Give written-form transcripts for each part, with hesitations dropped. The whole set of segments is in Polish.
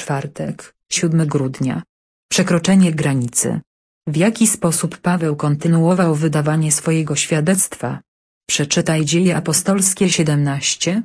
Czwartek, 7 grudnia. Przekroczenie granicy. W jaki sposób Paweł kontynuował wydawanie swojego świadectwa? Przeczytaj Dzieje Apostolskie 17,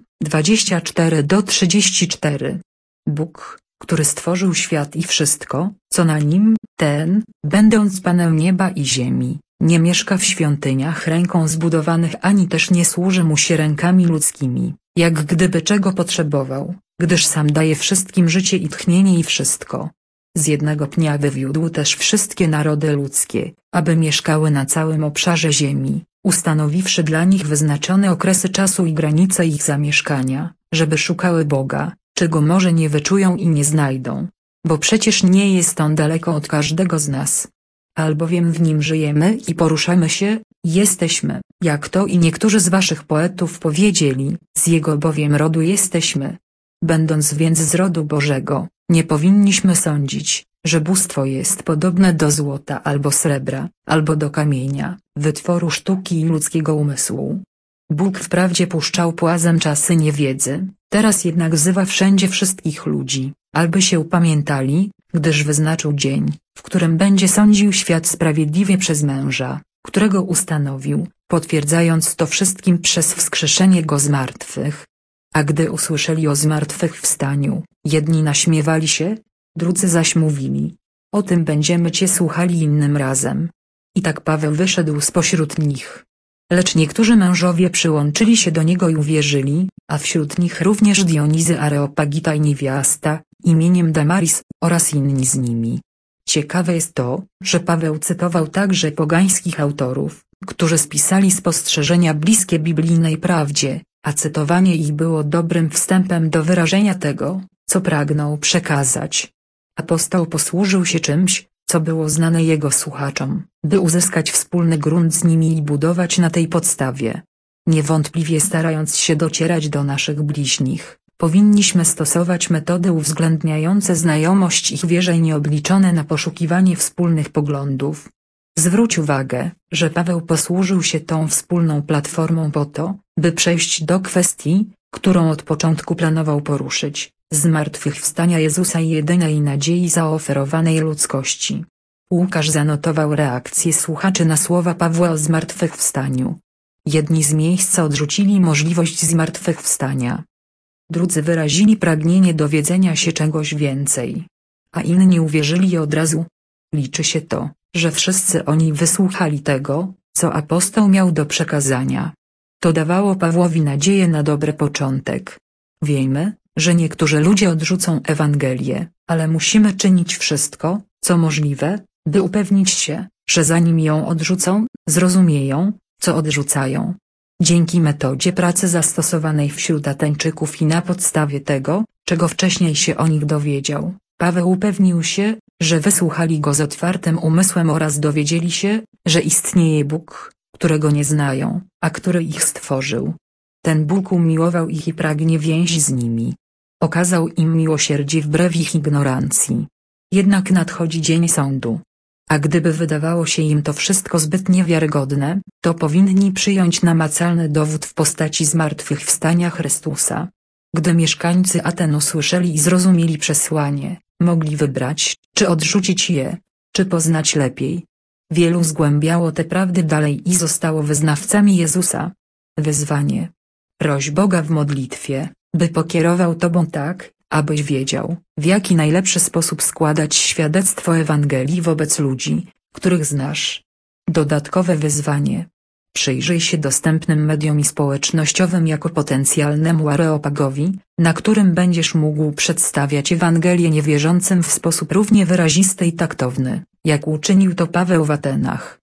24–34. Bóg, który stworzył świat i wszystko, co na nim, ten, będąc Panem nieba i ziemi, nie mieszka w świątyniach ręką zbudowanych ani też nie służy mu się rękami ludzkimi, jak gdyby czego potrzebował, gdyż sam daje wszystkim życie i tchnienie i wszystko. Z jednego pnia wywiódł też wszystkie narody ludzkie, aby mieszkały na całym obszarze ziemi, ustanowiwszy dla nich wyznaczone okresy czasu i granice ich zamieszkania, żeby szukały Boga, czego może nie wyczują i nie znajdą. Bo przecież nie jest On daleko od każdego z nas. Albowiem w Nim żyjemy i poruszamy się, jesteśmy, jak to i niektórzy z waszych poetów powiedzieli, z Jego bowiem rodu jesteśmy. Będąc więc z rodu Bożego, nie powinniśmy sądzić, że bóstwo jest podobne do złota albo srebra, albo do kamienia, wytworu sztuki i ludzkiego umysłu. Bóg wprawdzie puszczał płazem czasy niewiedzy, teraz jednak wzywa wszędzie wszystkich ludzi, aby się upamiętali, gdyż wyznaczył dzień, w którym będzie sądził świat sprawiedliwie przez męża, którego ustanowił, potwierdzając to wszystkim przez wskrzeszenie go z martwych. A gdy usłyszeli o zmartwychwstaniu, jedni naśmiewali się, drudzy zaś mówili: o tym będziemy cię słuchali innym razem. I tak Paweł wyszedł spośród nich. Lecz niektórzy mężowie przyłączyli się do niego i uwierzyli, a wśród nich również Dionizy Areopagita i niewiasta, imieniem Damaris, oraz inni z nimi. Ciekawe jest to, że Paweł cytował także pogańskich autorów, którzy spisali spostrzeżenia bliskie biblijnej prawdzie, a cytowanie ich było dobrym wstępem do wyrażenia tego, co pragnął przekazać. Apostoł posłużył się czymś, co było znane jego słuchaczom, by uzyskać wspólny grunt z nimi i budować na tej podstawie. Niewątpliwie starając się docierać do naszych bliźnich, powinniśmy stosować metody uwzględniające znajomość ich wierzeń nieobliczone na poszukiwanie wspólnych poglądów. Zwróć uwagę, że Paweł posłużył się tą wspólną platformą po to, by przejść do kwestii, którą od początku planował poruszyć, zmartwychwstania Jezusa i jedynej nadziei zaoferowanej ludzkości. Łukasz zanotował reakcję słuchaczy na słowa Pawła o zmartwychwstaniu. Jedni z miejsca odrzucili możliwość zmartwychwstania. Drudzy wyrazili pragnienie dowiedzenia się czegoś więcej. A inni uwierzyli od razu. Liczy się to, że wszyscy oni wysłuchali tego, co apostoł miał do przekazania. To dawało Pawłowi nadzieję na dobry początek. Wiemy, że niektórzy ludzie odrzucą Ewangelię, ale musimy czynić wszystko, co możliwe, by upewnić się, że zanim ją odrzucą, zrozumieją, co odrzucają. Dzięki metodzie pracy zastosowanej wśród Ateńczyków i na podstawie tego, czego wcześniej się o nich dowiedział, Paweł upewnił się, że wysłuchali go z otwartym umysłem oraz dowiedzieli się, że istnieje Bóg, którego nie znają, a który ich stworzył. Ten Bóg umiłował ich i pragnie więzi z nimi. Okazał im miłosierdzie wbrew ich ignorancji. Jednak nadchodzi dzień sądu. A gdyby wydawało się im to wszystko zbyt niewiarygodne, to powinni przyjąć namacalny dowód w postaci zmartwychwstania Chrystusa. Gdy mieszkańcy Aten usłyszeli i zrozumieli przesłanie, mogli wybrać, czy odrzucić je, czy poznać lepiej. Wielu zgłębiało te prawdy dalej i zostało wyznawcami Jezusa. Wyzwanie. Proś Boga w modlitwie, by pokierował tobą tak, abyś wiedział, w jaki najlepszy sposób składać świadectwo Ewangelii wobec ludzi, których znasz. Dodatkowe wyzwanie. Przyjrzyj się dostępnym mediom i społecznościowym jako potencjalnemu areopagowi, na którym będziesz mógł przedstawiać Ewangelię niewierzącym w sposób równie wyrazisty i taktowny, jak uczynił to Paweł w Atenach.